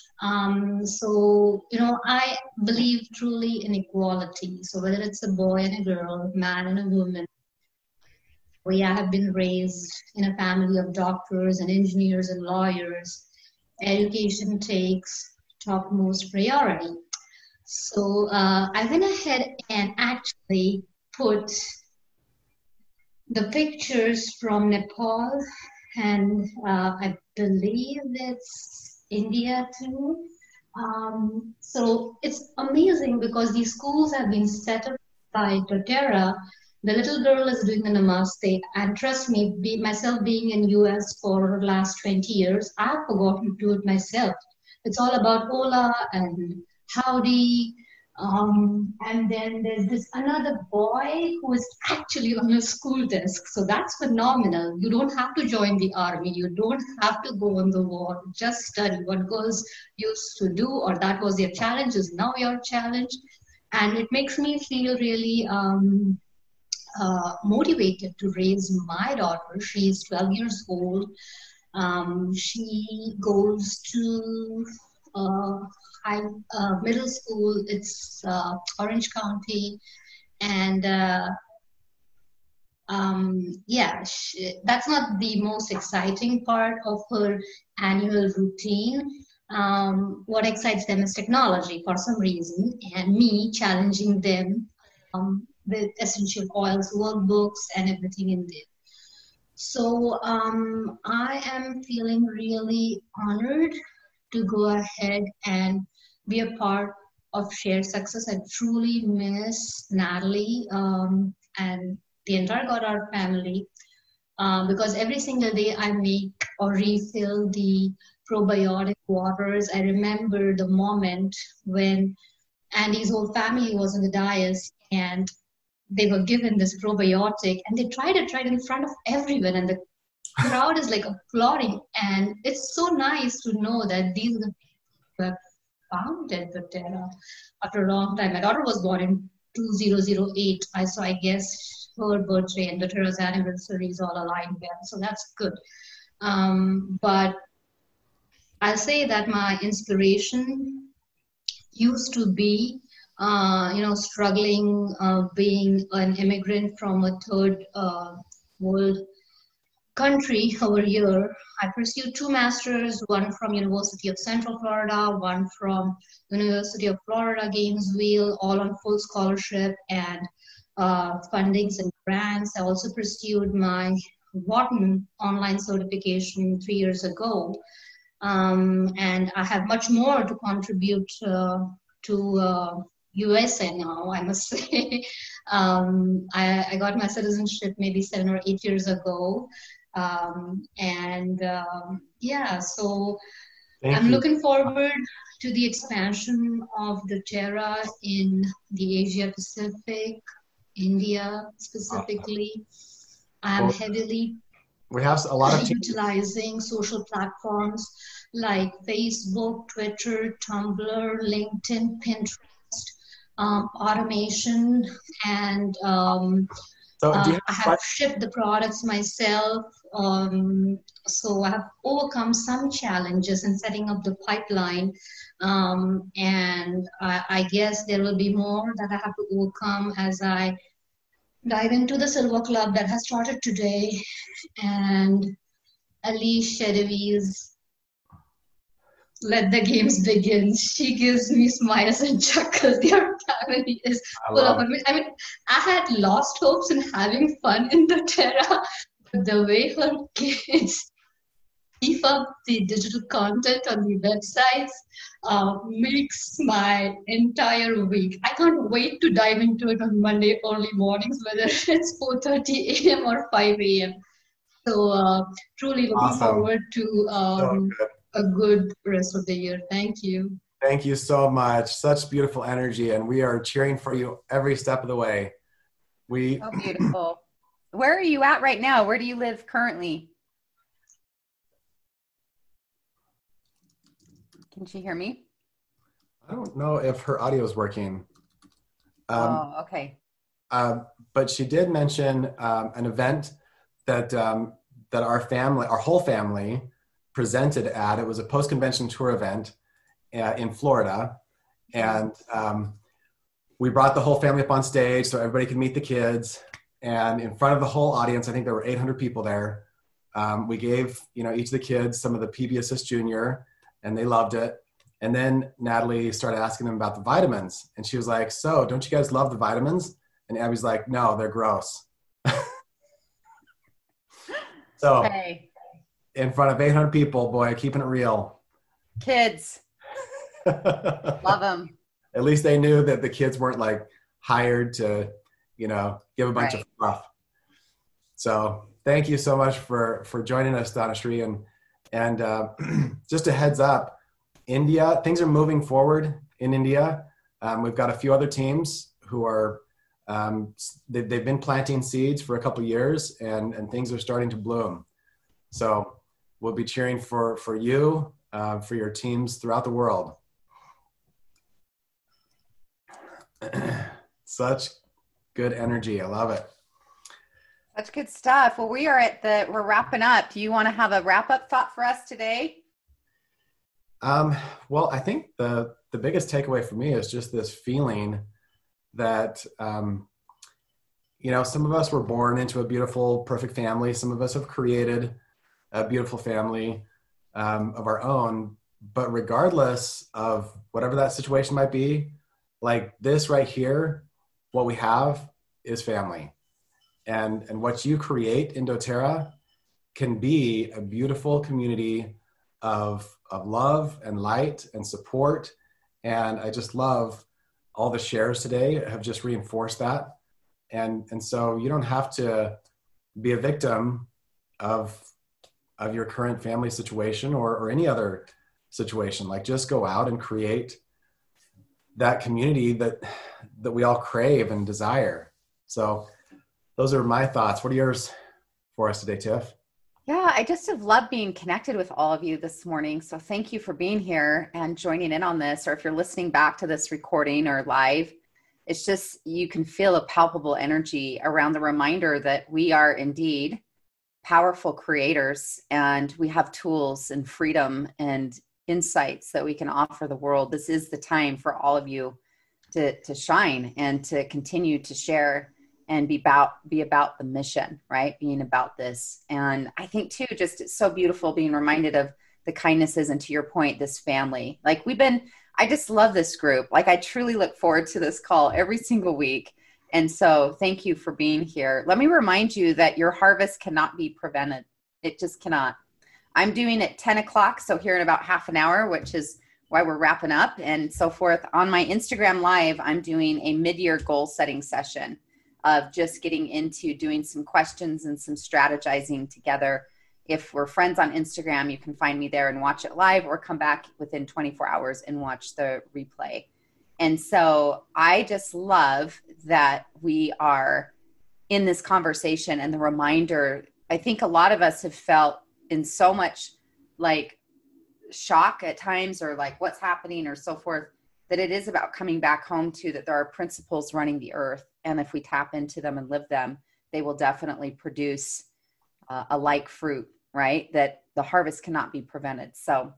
So, I believe truly in equality. So whether it's a boy and a girl, man and a woman, I have been raised in a family of doctors and engineers and lawyers. Education takes topmost priority. So I went ahead and actually put the pictures from Nepal, and I believe it's India too. So it's amazing because these schools have been set up by doTERRA. The little girl is doing the namaste, and trust me, myself being in US for the last 20 years, I've forgotten to do it myself. It's all about hola and howdy, and then there's this another boy who is actually on a school desk. So that's phenomenal. You don't have to join the army. You don't have to go on the war. Just study. What girls used to do, or that was their challenge, is now your challenge. And it makes me feel really motivated to raise my daughter. She is 12 years old. She goes to middle school. It's Orange County, and that's not the most exciting part of her annual routine. What excites them is technology for some reason, and me challenging them with essential oils workbooks and everything in there. So I am feeling really honored to go ahead and be a part of Shared Success. I truly miss Natalie and the entire Goddard family because every single day I make or refill the probiotic waters. I remember the moment when Andy's whole family was in the dais and they were given this probiotic and they tried it right in front of everyone, and the crowd is like applauding. And it's so nice to know that these are the people who have founded doTERRA after a long time. My daughter was born in 2008, so I guess her birthday and doTERRA's anniversary is all aligned well, so that's good. But I'll say that my inspiration used to be struggling, being an immigrant from a third world country over here. I pursued 2 masters, one from University of Central Florida, one from University of Florida, Gainesville, all on full scholarship and fundings and grants. I also pursued my Wharton online certification 3 years ago. And I have much more to contribute to USA now, I must say. I got my citizenship maybe 7 or 8 years ago. So I'm looking forward to the expansion of doTERRA in the Asia Pacific, India specifically. I'm heavily We have a lot of utilizing social platforms like Facebook, Twitter, Tumblr, LinkedIn, Pinterest, automation, and I have shipped the products myself. So I have overcome some challenges in setting up the pipeline. And I guess there will be more that I have to overcome as I dive into the Silver Club that has started today. And Elise Chedevis, let the games begin. She gives me smiles and chuckles. Their family is full of it. I mean, I had lost hopes in having fun in doTERRA, but the way her kids beef up the digital content on the websites makes my entire week. I can't wait to dive into it on Monday early mornings, whether it's 4:30 a.m. or 5 a.m. So truly looking forward to a good rest of the year. Thank you. Thank you so much. Such beautiful energy, and we are cheering for you every step of the way. So beautiful. Where are you at right now? Where do you live currently? Can she hear me? I don't know if her audio is working. Okay. But she did mention an event that our whole family presented at. It was a post-convention tour event in Florida, and we brought the whole family up on stage so everybody could meet the kids. And in front of the whole audience, I think there were 800 people there. We gave each of the kids some of the PB Assist Junior, and they loved it. And then Natalie started asking them about the vitamins, and she was like, "So, don't you guys love the vitamins?" And Abby's like, "No, they're gross." So, in front of 800 people, boy, keeping it real. Kids. Love them. At least they knew that the kids weren't like hired to, give a bunch of fluff. So thank you so much for joining us, Dhanashree. And just a heads up, India, things are moving forward in India. We've got a few other teams who are, they've been planting seeds for a couple of years, and things are starting to bloom. So we'll be cheering for you, for your teams throughout the world. Such good energy. I love it. Such good stuff. Well, we're wrapping up. Do you want to have a wrap-up thought for us today? Well, I think the biggest takeaway for me is just this feeling that, some of us were born into a beautiful, perfect family. Some of us have created a beautiful family of our own. But regardless of whatever that situation might be, like this right here, what we have is family. And what you create in doTERRA can be a beautiful community of love and light and support. And I just love all the shares today have just reinforced that. And so you don't have to be a victim of your current family situation or any other situation. Like, just go out and create that community that we all crave and desire. So those are my thoughts. What are yours for us today, Tiff? Yeah, I just have loved being connected with all of you this morning. So thank you for being here and joining in on this. Or if you're listening back to this recording or live, it's just, you can feel a palpable energy around the reminder that we are indeed powerful creators, and we have tools and freedom and insights that we can offer the world. This is the time for all of you to shine and to continue to share and be about the mission, right? Being about this. And I think too, just it's so beautiful being reminded of the kindnesses, and to your point, this family. Like, I just love this group. Like, I truly look forward to this call every single week. And so thank you for being here. Let me remind you that your harvest cannot be prevented. It just cannot. I'm doing it 10 o'clock. So here in about half an hour, which is why we're wrapping up and so forth. On my Instagram Live, I'm doing a mid-year goal setting session of just getting into doing some questions and some strategizing together if we're friends on Instagram, you can find me there and watch it live, or come back within 24 hours and watch the replay. And so I just love that we are in this conversation, and the reminder, I think a lot of us have felt in so much like shock at times, or like what's happening or so forth, that it is about coming back home to that there are principles running the earth. And if we tap into them and live them, they will definitely produce a like fruit, right? That the harvest cannot be prevented. So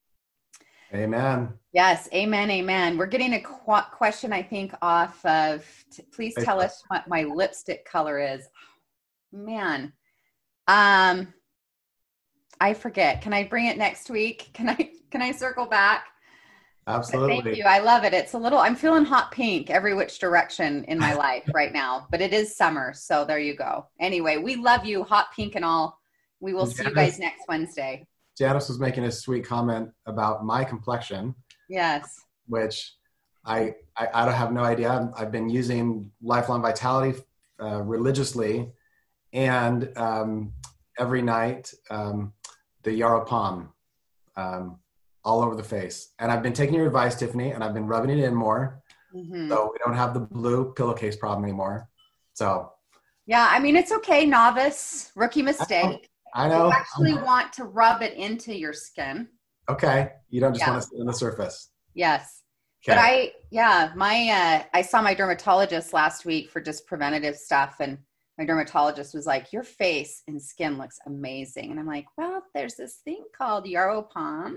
Amen. yes, amen, amen. We're getting a question, I think, off of, please tell us what my lipstick color is. Man, I forget. Can I bring it next week? Can I circle back? Absolutely. Thank you. I love it. It's a little, I'm feeling hot pink every which direction in my life right now, but it is summer. So there you go. Anyway, we love you, hot pink and all. We will see you guys next Wednesday. Janice was making a sweet comment about my complexion. Yes. Which I don't have no idea. I've been using Lifelong Vitality religiously, and every night the Yarrow Palm all over the face. And I've been taking your advice, Tiffany, and I've been rubbing it in more. Mm-hmm. So we don't have the blue pillowcase problem anymore. So yeah, I mean, it's okay. Novice, rookie mistake. I know. You actually want to rub it into your skin. Okay. You don't just want to sit on the surface. Yes. Okay. But I saw my dermatologist last week for just preventative stuff. And my dermatologist was like, your face and skin looks amazing. And I'm like, well, there's this thing called Yarrow Palm.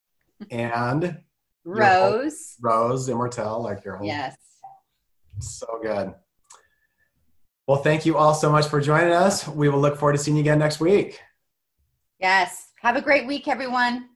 And Rose Immortelle, like your whole. Yes. So good. Well, thank you all so much for joining us. We will look forward to seeing you again next week. Yes. Have a great week, everyone.